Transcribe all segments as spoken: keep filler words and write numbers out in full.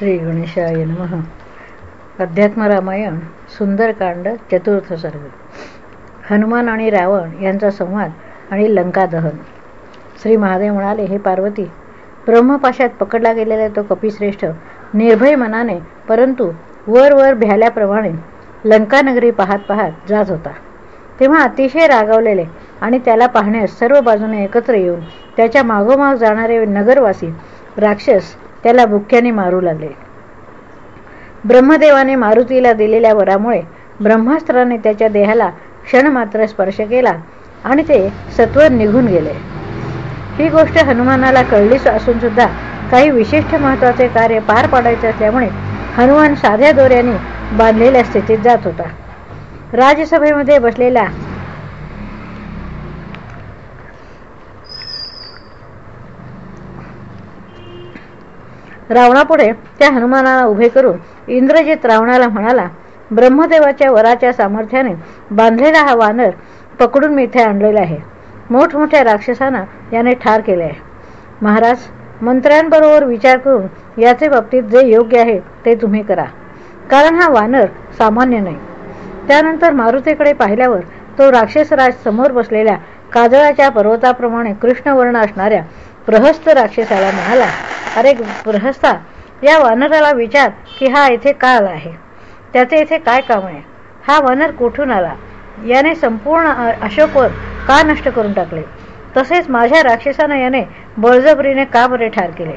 श्री गणेशाय नमः. अध्यात्म रामायण सुंदरकांड चतुर्थ सर्ग. हनुमान आणि रावण यांचा संवाद आणि लंका दहन. श्री महादेव म्हणाले, हे पार्वती, ब्रह्मपाशात पकडला गेलेला तो कपिश्रेष्ठ निर्भय मनाने परंतु वर वर भ्याल्याप्रमाणे लंकानगरी पाहत पाहत जात होता. तेव्हा अतिशय रागावलेले आणि त्याला पाहण्यास सर्व बाजूने एकत्र येऊन त्याच्या मागोमाग जाणारे नगरवासी राक्षस त्याला बुक्क्याने मारू लागले. ब्रह्मदेवाने मारुतीला दिलेल्या वरामुळे ब्रह्मास्त्राने त्याच्या देहाला क्षणमात्र स्पर्श केला आणि ते सत्वर निघून गेले. ही गोष्ट हनुमानाला कळलीच असून सुद्धा काही विशिष्ट महत्त्वाचे कार्य पार पाडायचे असल्यामुळे हनुमान साध्या दोऱ्याने बांधलेल्या स्थितीत जात होता. राजसभेमध्ये बसलेला रावणापुढे त्या हनुमानाला उभे करून इंद्रजित रावणाला म्हणाला, ब्रह्मदेवाच्या वराच्या सामर्थ्याने बांधलेला हा वानर पकडून मी इथे आणलेला आहे. मोठमोठ्या राक्षसांना याने ठार केले आहे. महाराज, मंत्र्यांबरोबर विचार करून याचे बाबतीत जे योग्य आहे ते तुम्ही करा, कारण हा वानर सामान्य नाही. त्यानंतर मारुतीकडे पाहिल्यावर तो राक्षसराज समोर बसलेल्या काजळाच्या पर्वताप्रमाणे कृष्णवर्ण असणाऱ्या प्रहस्त राक्षसाला म्हणाला, अरे प्रहस्ता, या वानराला विचार की हा येथे का आला आहे, त्याचे येथे काय काम आहे, हा वानर कुठून आला, याने संपूर्ण अशोकवर का नष्ट करून टाकले, तसेच माझ्या राक्षसाने याने बळजबरीने का बरे ठार केले.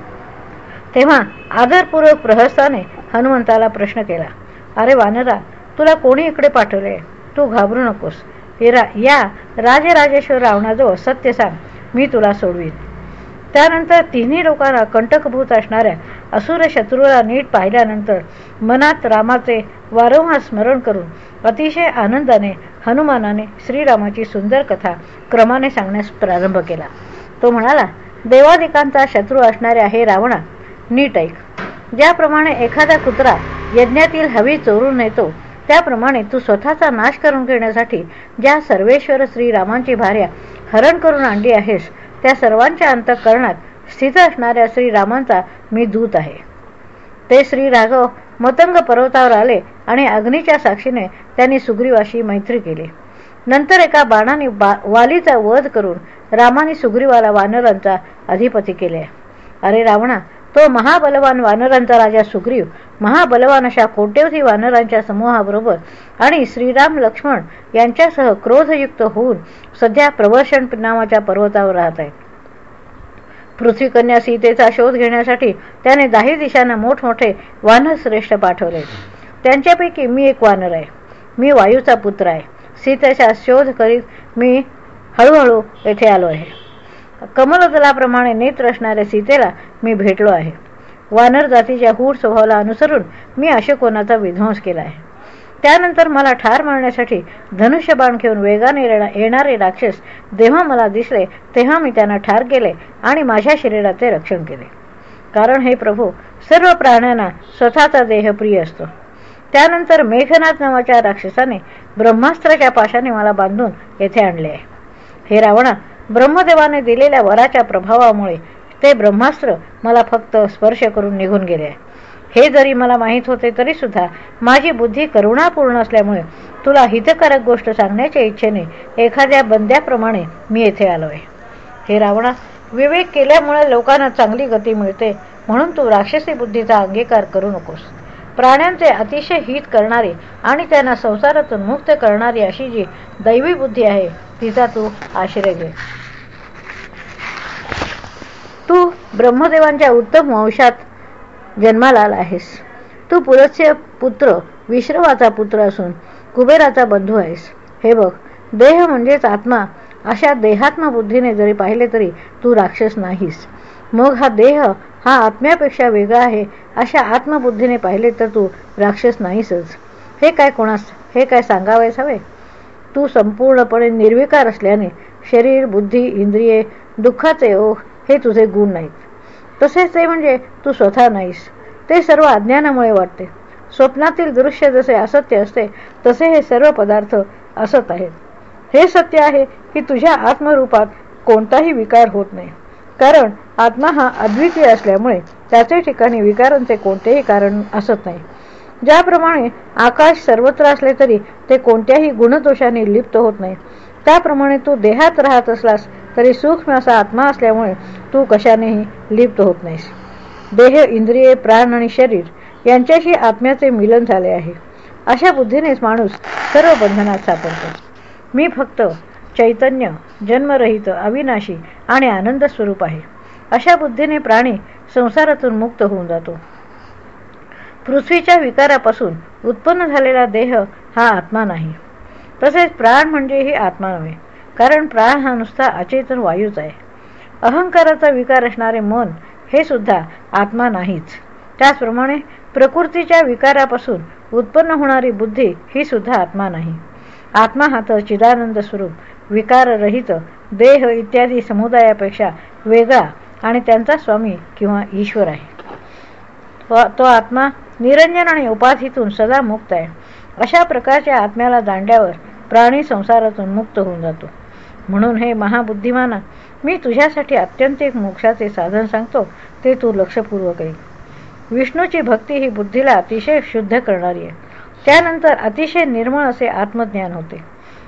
तेव्हा आदरपूर्वक प्रहस्ताने हनुमंताला प्रश्न केला, अरे वानरा, तुला कोणी इकडे पाठवले, तू घाबरू नकोस. या राजराजेश्वर रावणाजवळ सत्य सांग, मी तुला सोडवीन. त्यानंतर तिन्ही लोकांना कंटकभूत असणाऱ्या असुर शत्रूला नीट पाहिल्यानंतर मनात रामाचे वारंवार स्मरण करून अतिशय आनंदाने हनुमानाने श्रीरामाची सुंदर कथा क्रमाने सांगण्यास प्रारंभ केला. तो म्हणाला, देवादिकांचा शत्रू असणाऱ्या हे रावणा, नीट ऐक. ज्याप्रमाणे एखादा कुत्रा यज्ञातील हवी चोरून नेतो, त्याप्रमाणे तू स्वतःचा नाश करून घेण्यासाठी ज्या सर्वेश्वर श्रीरामांची भार्या हरण करून आणली आहेस, त्या सर्वांच्या अंतःकरणात स्थित असणाऱ्या श्रीरामांचा मी दूत आहे. ते श्री राघव मतंग पर्वतावर आले आणि अग्नीच्या साक्षीने त्यांनी सुग्रीवाशी मैत्री केली. नंतर एका बाणाने बा वालीचा वध करून रामाने सुग्रीवाला वानरांचा अधिपती केले. अरे रावणा, तो महाबलवान वानरांचा राजा सुग्रीव महाबलवान अशा कोट्यवधी वानरांच्या समूहाबरोबर आणि श्रीराम लक्ष्मण यांच्यासह क्रोधयुक्त होऊन सध्या प्रवर्षण नावाच्या पर्वतावर राहत आहे. पृथ्वीकन्या सीतेचा शोध घेण्यासाठी त्याने दाही दिशांना मोठमोठे वानर श्रेष्ठ पाठवले. त्यांच्यापैकी मी एक वानर आहे. मी वायूचा पुत्र आहे. सीतेचा शोध करीत मी हळूहळू येथे आलो आहे. कमलदलाप्रमाणे नेत्र असणाऱ्या सीतेला मी भेटलो आहे. वानर जातीच्या हूड स्वभावाला अनुसरून मी अशोकवनाचा विध्वंस केला आहे. त्यानंतर मला ठार मारण्यासाठी धनुष्यबाण घेऊन वेगाने येणारे राक्षस जेव्हा मला दिसले, तेव्हा मी त्यांना ठार केले आणि माझ्या शरीराचे रक्षण केले. कारण हे प्रभू, सर्व प्राण्यांना स्वतःचा देह प्रिय असतो. त्यानंतर मेघनाथ नावाच्या राक्षसाने ब्रह्मास्त्राच्या पाशाने मला बांधून येथे आणले आहे. हे रावणा, ब्रह्मदेवाने दिलेल्या वराच्या प्रभावामुळे ते ब्रह्मास्त्र मला फक्त स्पर्श करून निघून गेले आहे. हे जरी मला माहीत होते तरी सुद्धा माझी बुद्धी करुणापूर्ण असल्यामुळे तुला हितकारक गोष्ट सांगण्याच्या इच्छेने एखाद्या बंद्याप्रमाणे मी येथे आलो आहे. हे रावणा, विवेक केल्यामुळे लोकांना चांगली गती मिळते, म्हणून तू राक्षसी बुद्धीचा अंगीकार करू नकोस. प्राण्यांचे अतिशय हित करणारी आणि त्यांना संसारातून मुक्त करणारी अशी जी दैवी बुद्धी आहे, तिचा तू आश्रय घे. तू ब्रह्मदेवांच्या उत्तम वंशात जन्माला आला आहेस. तू पुलत्स्य पुत्र विश्रवाचा पुत्र असून कुबेराचा बंधू आहेस. हे बघ, देह म्हणजेच आत्मा अशा देहात्मबुद्धीने जरी पाहिले तरी तू राक्षस नाहीस. मग हा देह हा आत्म्यापेक्षा वेगळा आहे अशा आत्मबुद्धीने पाहिले तर तू राक्षस नाहीसच. हे काय कोणास हे काय सांगावेच हवे. तू संपूर्णपणे निर्विकार असल्याने शरीर, बुद्धी, इंद्रिये, दुःखाचे ओघ हे तुझे गुण नाहीत. तसेच ते म्हणजे तू स्वतः नाहीस. ते सर्व अज्ञानामुळे वाटते. स्वप्नातील दृश्य जसे असत्य असते तसे हे सर्व पदार्थ असत आहेत. हे सत्य आहे की तुझ्या आत्मरूपात कोणताही विकार होत नाही, कारण आत्मा हा अद्वितीय असल्यामुळे त्याचे ठिकाणी विकारांचे कोणतेही कारण असत नाही. ज्याप्रमाणे आकाश सर्वत्र असले तरी ते कोणत्याही गुणदोषाने लिप्त होत नाही, त्याप्रमाणे तू देहात राहत असलास तरी सूक्ष्म असा आत्मा असल्यामुळे तू कशानेही लिप्त होत नाहीस. देह, इंद्रिये, प्राण आणि शरीर यांच्याशी आत्म्याचे मिलन झाले आहे. अशा बुद्धीनेच माणूस सर्व बंधनात सापडतो. मी फक्त चैतन्य, जन्मरहित, अविनाशी आणि आनंद स्वरूप आहे. अशा बुद्धीने प्राणी संसारातून मुक्त होऊन जातो. पृथ्वीच्या विकारापासून उत्पन्न झालेला देह हा आत्मा नाही. तसेच प्राण म्हणजेही आत्मा नव्हे, कारण प्राण हा नुसता अचेतन वायूच आहे. अहंकाराचा विकार असणारे मन हे सुद्धा आत्मा नाहीच. त्याचप्रमाणे प्रकृतीच्या विकारापासून उत्पन्न होणारी बुद्धी ही सुद्धा आत्मा नाही. आत्मा हा तर चिदानंद स्वरूप, विकाररहित, देह इत्यादी समुदायापेक्षा वेगळा आणि त्यांचा स्वामी किंवा ईश्वर आहे. तो आत्मा निरंजन आणि उपाधीतून सदा मुक्त आहे. अशा प्रकारच्या आत्म्याला जाणल्यावर प्राणी संसारातून मुक्त होऊन जातो. म्हणून हे महाबुद्धिमाना, मी तुझ्यासाठी अत्यंत एक मोक्षाचे साधन सांगतो, ते तू लक्षपूर्वक ऐक. विष्णूची भक्ती ही बुद्धीला अतिशय शुद्ध करणारी आहे. त्यानंतर अतिशय निर्मळ असे आत्मज्ञान होते.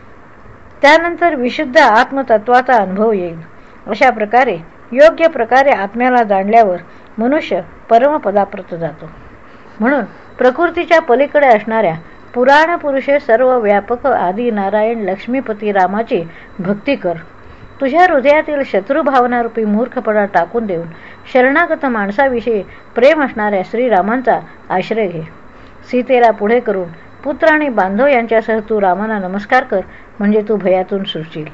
त्यानंतर विशुद्ध आत्मतत्वाचा अनुभव येईल. अशा प्रकारे योग्य प्रकारे आत्म्याला जाणल्यावर मनुष्य परमपदाप्रत जातो. म्हणून प्रकृतीच्या पलीकडे असणाऱ्या पुराण पुरुषे सर्व व्यापक आदी नारायण लक्ष्मीपती रामाची भक्ती कर. तुझ्या हृदयातील शत्रुभावनारूपी मूर्खपणा टाकून देऊन शरणागत माणसाविषयी प्रेम असणाऱ्या श्रीरामांचा आश्रय घे. सीतेला पुढे करून पुत्र आणि बांधव यांच्यासह तू रामाला नमस्कार कर, म्हणजे तू भयातून सुटशील.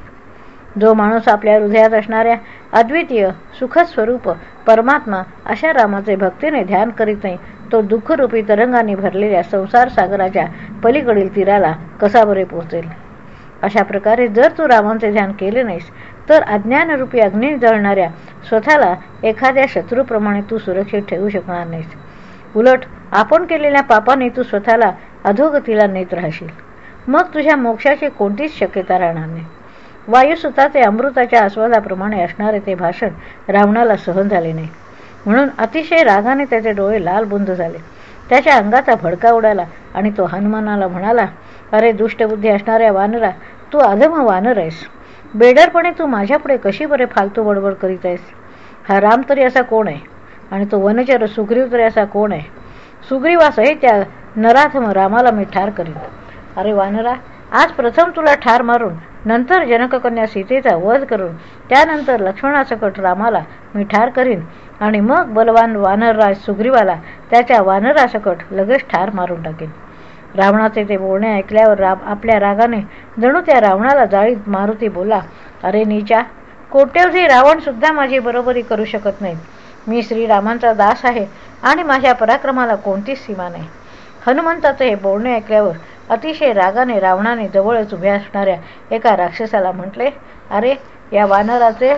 जो माणूस आपल्या हृदयात असणाऱ्या अद्वितीय सुखस्वरूप परमात्मा अशा रामाचे भक्तीने ध्यान करीत नाही, तो दुःखरूपी तरंगाने भरलेल्या संसार सागराच्या पलीकडील तीराला कसा बरे पोहोचेल. अशा प्रकारे जर तू रामांचे ध्यान केले नाहीस तर अज्ञानरूपी अग्नी जळणाऱ्या स्वतःला एखाद्या शत्रूप्रमाणे तू सुरक्षित ठेवू शकणार नाहीस. उलट आपण केलेल्या पापाने तू स्वतःला अधोगतीला नेत राहशील. मग तुझ्या मोक्षाची कोणतीच शक्यता राहणार नाही. वायुसुताचे अमृताच्या आस्वादाप्रमाणे असणारे ते भाषण रावणाला सहन झाले नाही. म्हणून अतिशय रागाने त्याचे डोळे लाल बुंद झाले. त्याच्या अंगाचा भडका उडाला आणि तो हनुमानाला म्हणाला, अरे दुष्टबुद्धी असणाऱ्या वानरा, तू अधम वानर आहेस. बेडरपणे तू माझ्यापुढे कशी बरे फालतू बडबड करीत आहेस. हा राम तरी असा कोण आहे, आणि तो वनचर सुग्रीव तरी असा कोण आहे. सुग्रीवासही त्या नराधम रामाला मी ठार करीन. अरे वानरा, आज प्रथम तुला ठार मारून नंतर जनककन्या सीतेचा वध करून त्यानंतर लक्ष्मणासकट रामाला मी ठार करीन, आणि मग बलवान वानरराज सुग्रीवाला त्याच्या वानरासकट लगेच ठार मारून टाकेन. रावणाचे ते बोलणे ऐकल्यावर राम आपल्या रागाने जणू त्या रावणाला जाळीत मारुती बोला, अरे नीचा, कोट्यवधी रावण सुद्धा माझी बरोबरी करू शकत नाही. मी श्रीरामांचा दास आहे आणि माझ्या पराक्रमाला कोणतीच सीमा नाही. हनुमंताचे हे बोलणे ऐकल्यावर अतिशय रागाने रावणाने जवळच उभ्या असणाऱ्या एका राक्षसाला म्हटले, अरे या वानराचे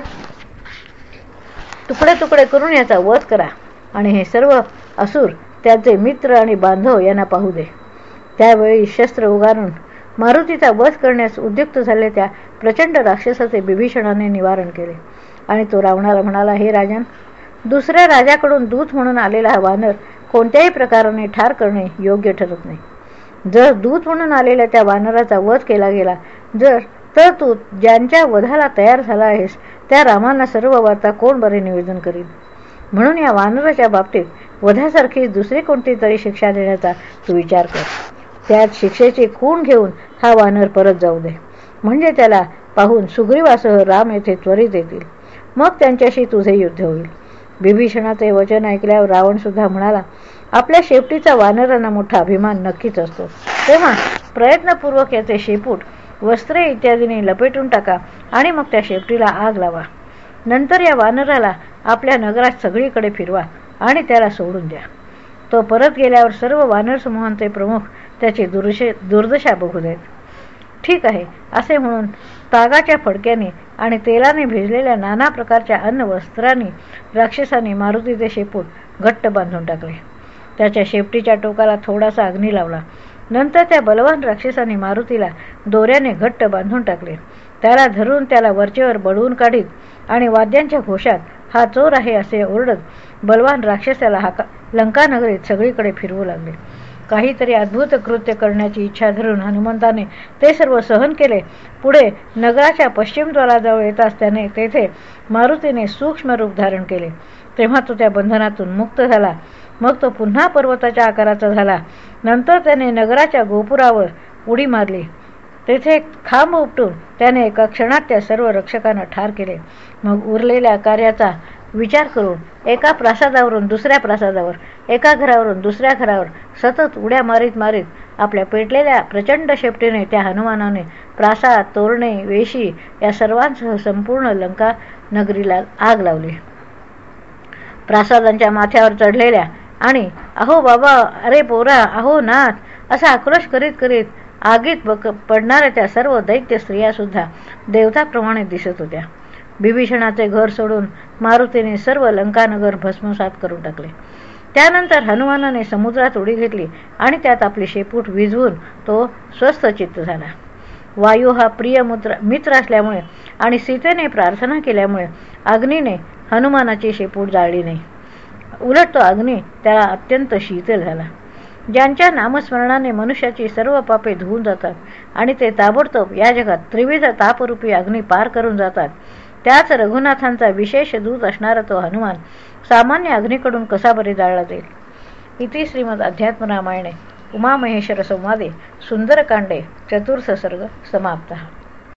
तुकडे तुकडे करून याचा वध करा, आणि हे सर्व असुर त्याचे मित्र आणि बांधव यांना पाहू दे. त्यावेळी शस्त्र उगारून मारुतीचा वध करण्यास उद्युक्त झाले त्या प्रचंड राक्षसाचे बिभीषणाने निवारण केले. आणि तो रावणाला म्हणाला, हे राजन, दुसऱ्या राजाकडून दूत म्हणून आलेला हा वानर कोणत्याही प्रकाराने ठार करणे योग्य ठरत नाही. जर दूत म्हणून आलेल्या त्या वानराचा वध केला गेला जर तर तू ज्यांच्या वधाला तयार झाला आहेस त्या रामांना सर्व वार्ता कोण बरे निवेदन करील. म्हणून या वानराच्या बाबतीत वधासारखी दुसरी कोणती तरी शिक्षा देण्याचा तू विचार कर. त्यात शिक्षेची खूण घेऊन हा वानर परत जाऊ दे, म्हणजे त्याला पाहून सुग्रीवासह राम येथे त्वरित येतील. मग त्यांच्याशी तुझे युद्ध होईल. बिभीषणाचे वचन ऐकल्यावर रावण सुद्धा म्हणाला, आपल्या शेपटीचा वानरांना मोठा अभिमान नक्कीच असतो, तेव्हा प्रयत्नपूर्वक याचे शेपूट वस्त्रे इत्यादीने लपेटून टाका आणि मग त्या शेपटीला आग लावा. नंतर या वानराला आपल्या नगरात सगळीकडे फिरवा आणि त्याला सोडून द्या. तो परत गेल्यावर सर्व वानर समूहांचे प्रमुख त्याची दुर्शे दुर्दशा बघू देत. ठीक आहे असे म्हणून तागाच्या फडक्याने आणि तेलाने भिजलेल्या नाना प्रकारच्या अन्न वस्त्रांनी राक्षसाने मारुतीचे शेपूट घट्ट बांधून टाकले. त्याच्या शेपटीच्या टोकाला थोडासा अग्नी लावला. नंतर त्या बलवान राक्षसाने मारुतीला दोऱ्याने घट्ट बांधून टाकले. त्याला धरून त्याला वरचेवर बडवून काढीत आणि वाद्यांच्या घोषात हा चोर आहे असे ओरडत बलवान राक्षसाला हाका लंकानगरीत सगळीकडे फिरवू लागले. काहीतरी अद्भुत कृत्य करण्याची इच्छा धरून हनुमंताने ते सर्व सहन केले. पुढे नगराच्या पश्चिमद्वाराजवळ येताच त्याने तेथे मारुतीने सूक्ष्म रूप धारण केले. तेव्हा तो त्या बंधनातून मुक्त झाला. मग तो पुन्हा पर्वताच्या आकाराचा झाला. नंतर त्याने नगराच्या गोपुरावर उडी मारली. तेथे खांब उपटून त्याने एका क्षणात त्या सर्व रक्षकांना ठार केले. मग उरलेल्या कार्याचा विचार करून एका प्रासादावरून दुसऱ्या प्रासादावर, एका घरावरून दुसऱ्या घरावर सतत उड्या मारीत मारीत आपल्या पेटलेल्या प्रचंड शेपटीने त्या हनुमानाने प्रासाद, तोरणे, वेशी या सर्वांसह संपूर्ण लंका नगरीला आग लावली. प्रासादांच्या माथ्यावर चढलेल्या आणि अहो बाबा, अरे पोरा, अहो नाथ असा आक्रोश करीत करीत आगीत बक पडणाऱ्या त्या सर्व दैत्य स्त्रियासुद्धा देवताप्रमाणे दिसत होत्या. बिभीषणाचे घर सोडून मारुतीने सर्व लंकानगर भस्मसात करून टाकले. त्यानंतर हनुमानाने समुद्रात उडी घेतली आणि त्यात आपली शेपूट विझवून तो स्वस्थचित्त झाला. वायू हा प्रिय मुत्र मित्र असल्यामुळे आणि सीतेने प्रार्थना केल्यामुळे अग्नीने हनुमानाची शेपूट जाळली नाही. उलट तो अग्नी त्याला अत्यंत शीतल झाला. ज्यांच्या नामस्मरणाने मनुष्याची सर्व पापे धुवून जातात आणि ते ताबडतोब या जगात त्रिविध तापरूपी अग्नी पार करून जातात, त्याच रघुनाथांचा विशेष दूत असणारा तो हनुमान सामान्य अग्नीकडून कसा बरे जाळला जाईल. इति श्रीमद अध्यात्म रामायणे उमामहेश्वर संवादे सुंदरकांडे चतुर्थ सर्ग समाप्तः.